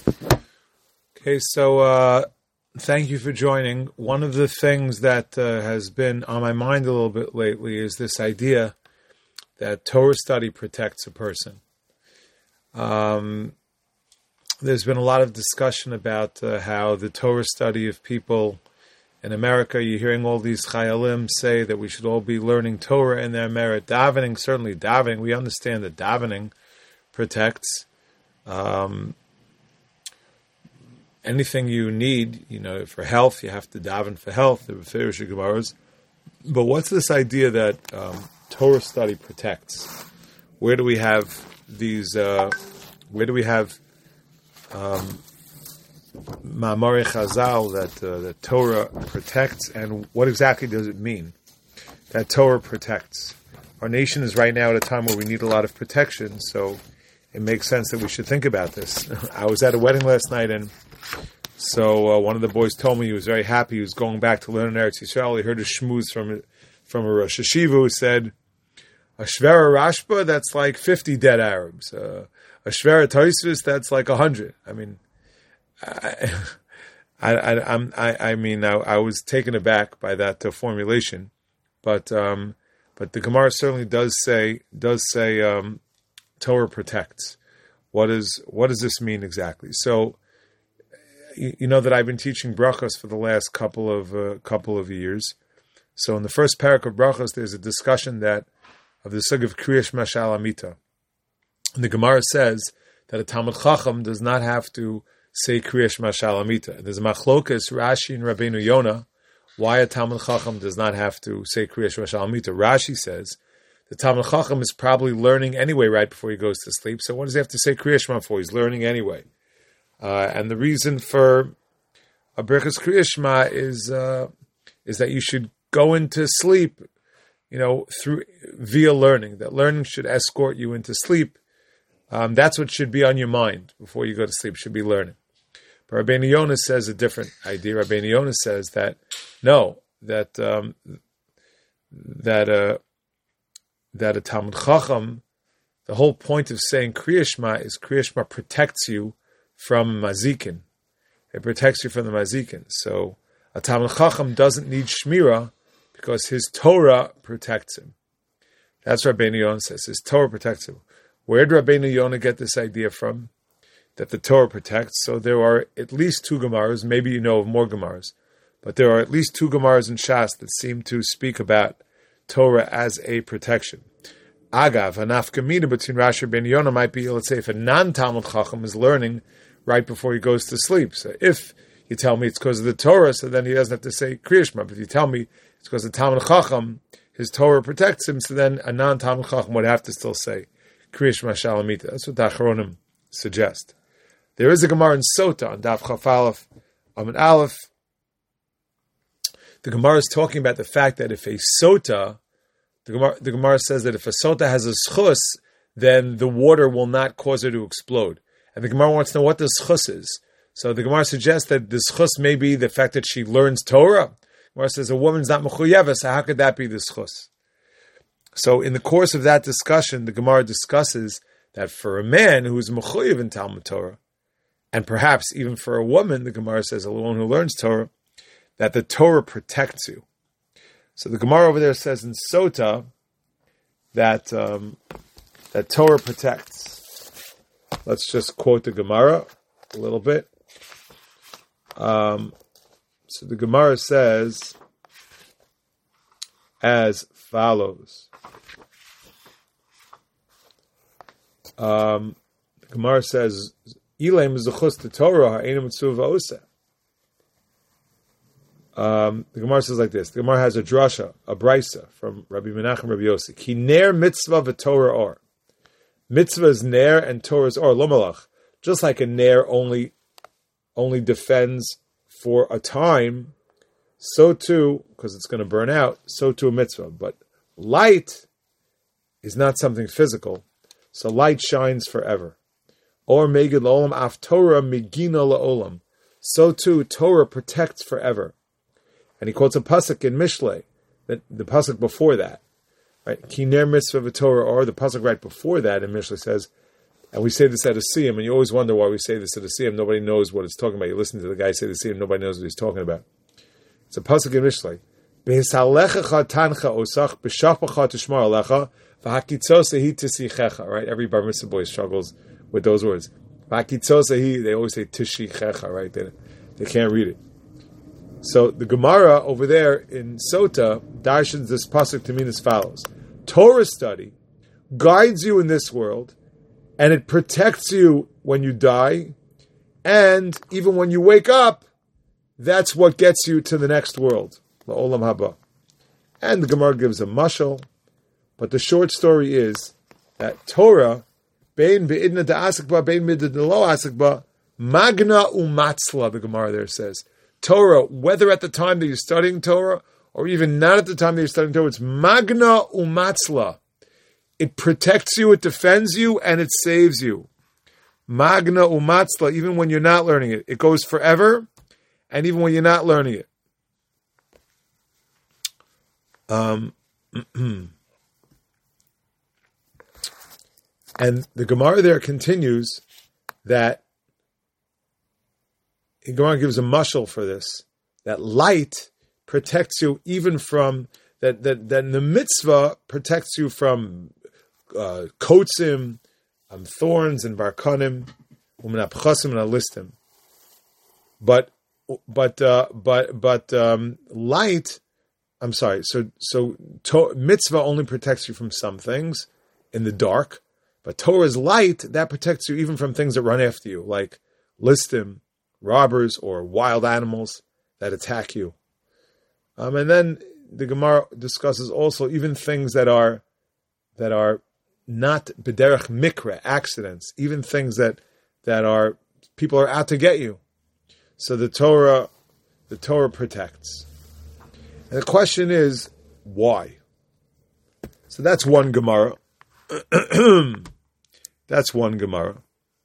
Okay, so thank you for joining. One of the things that has been on my mind a little bit lately is this idea that Torah study protects a person. There's been a lot of discussion about how the Torah study of people in America, you're hearing all these chayalim say that we should all be learning Torah in their merit. Davening, certainly davening. We understand that davening protects. Anything you need, for health, you have to daven for health, the Mefirish Gemaras. But what's this idea that Torah study protects? Where do we have these, Ma'amari Chazal that Torah protects, and what exactly does it mean that Torah protects? Our nation is right now at a time where we need a lot of protection, so it makes sense that we should think about this. I was at a wedding last night, and so one of the boys told me he was very happy. He was going back to learn in Eretz Yisrael. He heard a shmooze from a Rosh Hashiva who said, a Shvera Rashba, that's like 50 dead Arabs. A Shvera Tosfos, that's like 100. I mean, I was taken aback by that formulation, but the Gemara certainly does say Torah protects. What does this mean exactly? So, you know that I've been teaching brachos for the last couple of years. So in the first parak of brachos, there's a discussion of the sug of Kriyash Mashal Amita. And the Gemara says that a Talmud Chacham does not have to say Kriyash Mashal Amita. There's a machlokas Rashi and Rabbeinu Yonah why a Talmud Chacham does not have to say Kriyash Mashal Amita. Rashi says the Talmud Chacham is probably learning anyway right before he goes to sleep. So what does he have to say Kriyash Mashal for? He's learning anyway. And the reason for a Birchas Kriyash Shema is that you should go into sleep, via learning. That learning should escort you into sleep. That's what should be on your mind before you go to sleep. Should be learning. But Rabbeinu Yonah says a different idea. Rabbeinu Yonah says that a Talmud Chacham, the whole point of saying Kriyash Shema is Kriyash Shema protects you from mazikin. It protects you from the mazikin. So a Talmud Chacham doesn't need shmira because his Torah protects him. That's what Rabbeinu Yonah says. His Torah protects him. Where did Rabbeinu Yonah get this idea from? That the Torah protects. So there are at least two Gemaras. Maybe you know of more Gemaras. But there are at least two Gemaras in Shas that seem to speak about Torah as a protection. Agav, a nafkamina between Rashi and Rabbeinu Yonah might be, let's say, if a non-Talmud Chacham is learning right before he goes to sleep. So if you tell me it's because of the Torah, so then he doesn't have to say Kriyash Shema. But if you tell me it's because the Talmud Chacham, his Torah protects him, so then a non-Talmud Chacham would have to still say Kriyash Shema Shalamita. That's what the Achronim suggest. There is a Gemara in Sota on Daf Chaf Aleph, Amud Aleph. The Gemara is talking about the fact that if a Sota, the Gemara says that if a Sota has a schus, then the water will not cause her to explode. And the Gemara wants to know what the schus is. So the Gemara suggests that the schus may be the fact that she learns Torah. The Gemara says a woman's not mechuyeva, so how could that be the schus? So in the course of that discussion, the Gemara discusses that for a man who is mechuyev in Talmud Torah, and perhaps even for a woman, the Gemara says a woman who learns Torah, that the Torah protects you. So the Gemara over there says in Sota that Torah protects. Let's just quote the Gemara a little bit. So the Gemara says as follows. The Gemara says, "Ilaim zechus to Torah ha'enim mitzuva oseh." The Gemara says like this. The Gemara has a drasha, a brisa from Rabbi Menachem Rabbi Yossi. Ki ner mitzvah v'Torah or. Mitzvah is ner and Torah is or. Lo malach. Just like a ner only defends for a time, so too, because it's going to burn out, so too a mitzvah. But light is not something physical, so light shines forever. Or megid la'olam af Torah migina la'olam. So too, Torah protects forever. And he quotes a pasuk in Mishlei, the pasuk before that, right? Ki ner mitzvah v'Torah or, the pasuk right before that in Mishlei says, And we say this at a siyum, and you always wonder why we say this at a siyum. Nobody knows what it's talking about. You listen to the guy say the siyum, nobody knows what he's talking about. It's a pasuk in Mishlei. Right? Every bar mitzvah boy struggles with those words. They always say tishichecha, right? They can't read it. So the Gemara over there in Sota darshans this pasuk to mean as follows: Torah study guides you in this world, and it protects you when you die, and even when you wake up, that's what gets you to the next world, la'olam haba. And the Gemara gives a mashal, but the short story is that Torah, bein be'idna da'asikba, bein be'idna lo asikba, magna umatzla, the Gemara there says. Torah, whether at the time that you're studying Torah, or even not at the time that you're studying Torah, it's magna umatzla. It protects you, it defends you, and it saves you. Magna umatzla, even when you're not learning it. It goes forever, and even when you're not learning it. And the Gemara there continues that the Gemara gives a mashal for this, that light protects you even from, that the mitzvah protects you from kotsim, thorns and barkanim, umenapchasim and alistim. But light, I'm sorry. So mitzvah only protects you from some things in the dark, but Torah's light that protects you even from things that run after you, like listim, robbers, or wild animals that attack you. And then the Gemara discusses also even things that are not bederech mikra, accidents, even things that are people are out to get you. So the Torah protects. And the question is, why? So that's one Gemara. That's one Gemara.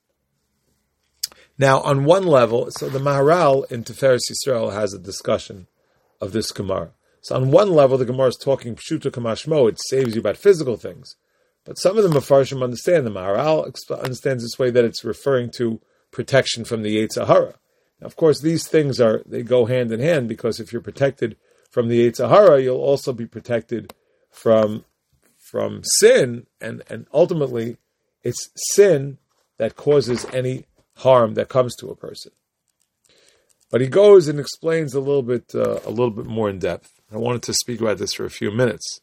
Now, on one level, so the Maharal in Tiferes Yisrael has a discussion of this Gemara. So on one level, the Gemara is talking Pshuto Kamashmo, it saves you about physical things. But some of the Mefarshim understand, the Maharal understands this way that it's referring to protection from the Yetzer Hara. Now, of course, these things they go hand in hand, because if you're protected from the Yetzer Hara, you'll also be protected from sin, and ultimately, it's sin that causes any harm that comes to a person. But he goes and explains a little bit more in depth. I wanted to speak about this for a few minutes.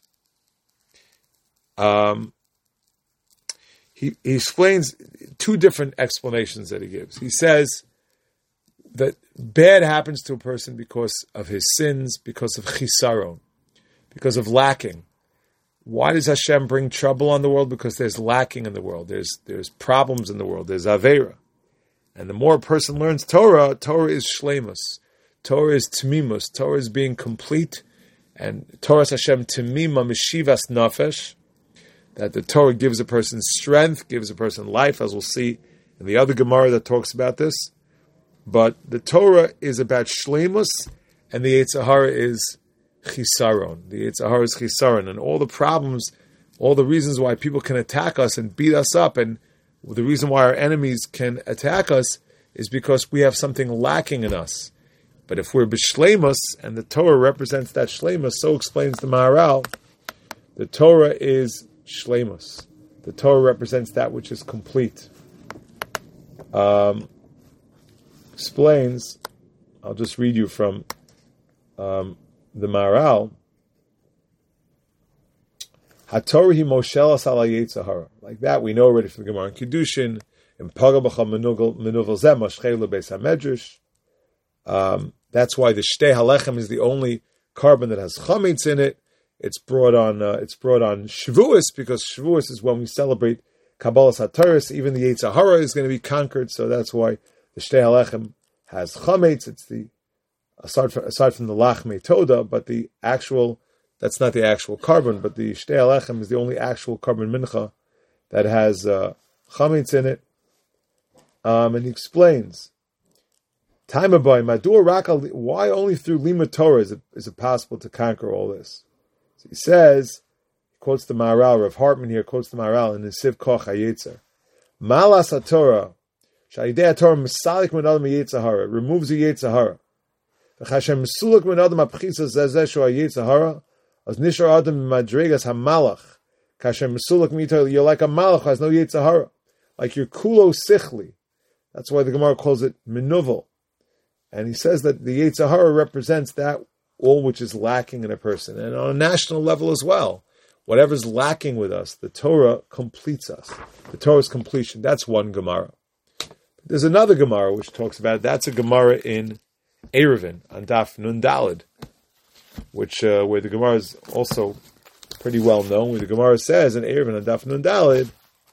He explains two different explanations that he gives. He says that bad happens to a person because of his sins, because of chisaron, because of lacking. Why does Hashem bring trouble on the world? Because there's lacking in the world. There's problems in the world. There's aveira. And the more a person learns Torah, Torah is shleimus. Torah is tmimus. Torah is being complete. And Torah Hashem tmima meshivas nafesh. That the Torah gives a person strength, gives a person life, as we'll see in the other Gemara that talks about this. But the Torah is about shleimus, and the Yetzer Hara is chisaron. The Yetzer Hara is chisaron. And all the problems, all the reasons why people can attack us and beat us up, and the reason why our enemies can attack us is because we have something lacking in us. But if we're b'shleimus, and the Torah represents that shleimus, so explains the Maharal, the Torah is shleimus. The Torah represents that which is complete. Explains, I'll just read you from the Maharal. HaTorah hi moshelas ala Yetzer Hara. Like that, we know already from the Gemara in Kiddushin, in Pagabacha Menuvel Zeh Moshchei Beis HaMedrash. That's why the Shtei Halechem is the only carbon that has chametz in it. It's brought on Shavuos, because Shavuos is when we celebrate Kabbalas HaTorah. Even the Yetzer Hara is going to be conquered, so that's why the Shtei Halechem has chametz. It's the aside from the Lachmei Toda, but the actual, that's not the actual carbon, but the Shtei Halechem is the only actual carbon mincha that has chametz in it. And he explains, why only through Lima Torah is it possible to conquer all this? So he says, he quotes the Maharal, Rav Hartman here quotes the Maharal in the Siv Koch HaYetzer. Malas HaTorah, Sha'idei HaTorah Misalik Min Adam Yetzer Hara, removes the Yetzer Hara. V'chashem Mesulak Min Adam HaPchisa Zezeh Shu HaYetzer Hara, as Nishar Adam Madrigas HaMalach, Kashem Mesulak Mito, you're like a Malach who has no Yetzer Hara, like your Kulo Sichli. That's why the Gemara calls it Minuvel. And he says that the Yetzer Hara represents that all which is lacking in a person. And on a national level as well. Whatever's lacking with us, the Torah completes us. The Torah's completion. That's one Gemara. There's another Gemara which talks about it. That's a Gemara in Eruvin, on Daf Nun Daled, which where the Gemara is also pretty well known, where the Gemara says in Eruvin, on Daf Nun Daled,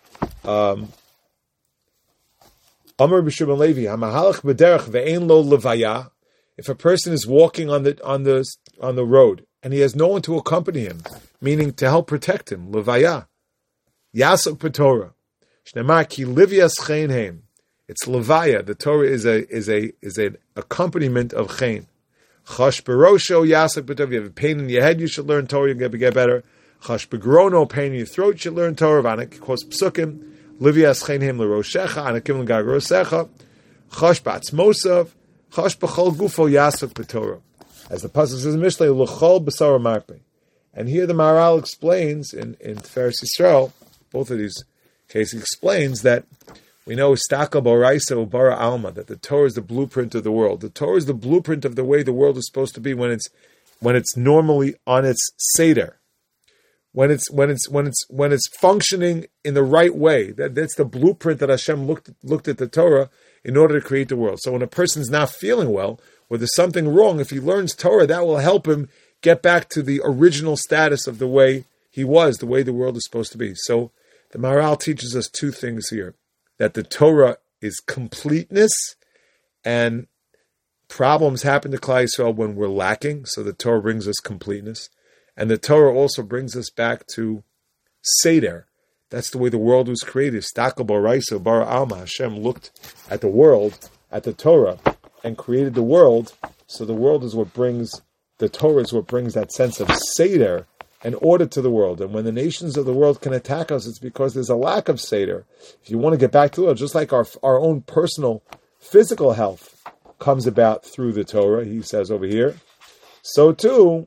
Amar B'Shimon Levi, Hamahalach b'derech ve'ein lo levaya. If a person is walking on the road and he has no one to accompany him, meaning to help protect him, levaya, yasok b'Torah, shnemar ki livyas chen heim. It's levaya. The Torah is an accompaniment of chen. Chash b'rosho yasok b'Torah. If you have a pain in your head, you should learn Torah. You get better. Chash b'grono, pain in your throat, you should learn Torah. Vanik kos psukim. Livyas chen heim l'roshecha. Anakim l'gag rosecha. Chash b'atzmosav. Chash b'chol gufo yasok b'Torah. As the pasuk says in Mishlei, l'chol b'sar marpe. And here the Maharal explains in Tiferes Yisrael, both of these cases, explains that we know Istaka Boraisa Ubara Alma, that the Torah is the blueprint of the world. The Torah is the blueprint of the way the world is supposed to be when it's normally on its seder, when it's functioning in the right way. That's the blueprint that Hashem looked at the Torah in order to create the world. So when a person's not feeling well, or there's something wrong, if he learns Torah, that will help him get back to the original status of the way he was, the way the world is supposed to be. So the Maharal teaches us two things here: that the Torah is completeness, and problems happen to Klal Yisrael when we're lacking, so the Torah brings us completeness. And the Torah also brings us back to Seder. That's the way the world was created. Stakal Boraisa Bara Alma. Hashem looked at the world, at the Torah, and created the world. So the world is what brings, the Torah is what brings that sense of Seder and order to the world. And when the nations of the world can attack us, it's because there's a lack of Seder. If you want to get back to it, just like our own personal physical health comes about through the Torah, he says over here, so too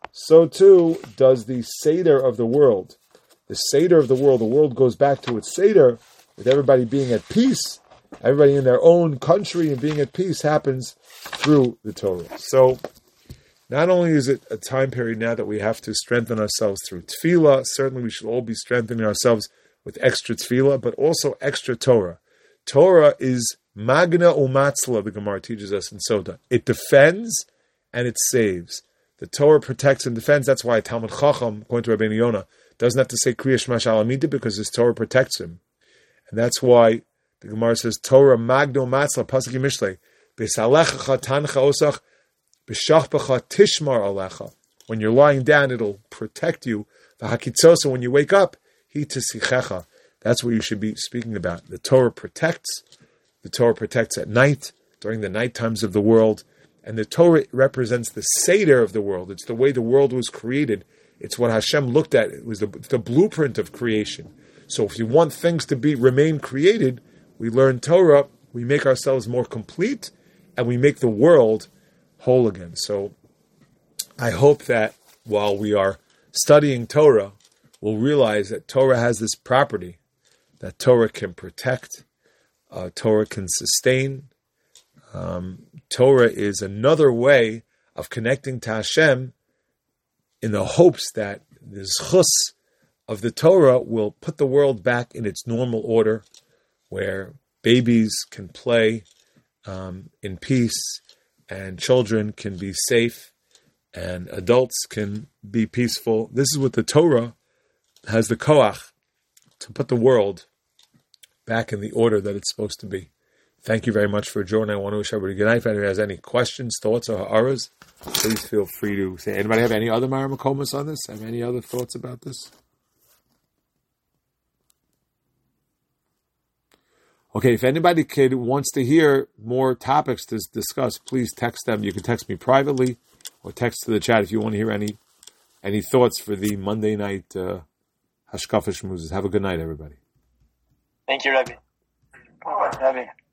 does the Seder of the world. The Seder of the world goes back to its Seder, with everybody being at peace, everybody in their own country and being at peace happens through the Torah. So, not only is it a time period now that we have to strengthen ourselves through tefillah, certainly we should all be strengthening ourselves with extra tefillah, but also extra Torah. Torah is magna umatzla, the Gemara teaches us in Soda. It defends and it saves. The Torah protects and defends. That's why Talmud Chacham, according to Rabbeinu Yonah, doesn't have to say Kriya Shema Shal Amida, because his Torah protects him. And that's why the Gemara says, Torah magno matzla, pasuk Mishlei, B'salecha tancha osach, b'shachpacha tishmar alecha. When you're lying down, it'll protect you. V'hakitzosa, when you wake up, hi tisichecha. That's what you should be speaking about. The Torah protects. The Torah protects at night, during the night times of the world. And the Torah represents the Seder of the world. It's the way the world was created. It's what Hashem looked at. It was the blueprint of creation. So if you want things to remain created, we learn Torah, we make ourselves more complete, and we make the world whole again. So I hope that while we are studying Torah, we'll realize that Torah has this property, that Torah can protect, Torah can sustain. Torah is another way of connecting to Hashem, in the hopes that the zchus of the Torah will put the world back in its normal order, where babies can play in peace, and children can be safe, and adults can be peaceful. This is what the Torah has the koach to put the world back in the order that it's supposed to be. Thank you very much for joining. I want to wish everybody good night. If anyone has any questions, thoughts, or ha'aras, please feel free to say. Anybody have any other Mara Makomas on this? Have any other thoughts about this? Okay, if anybody wants to hear more topics to discuss, please text them. You can text me privately or text to the chat if you want to hear any thoughts for the Monday night Hashkafa Shmuzes. Have a good night, everybody. Thank you, Rabbi. Oh, heavy.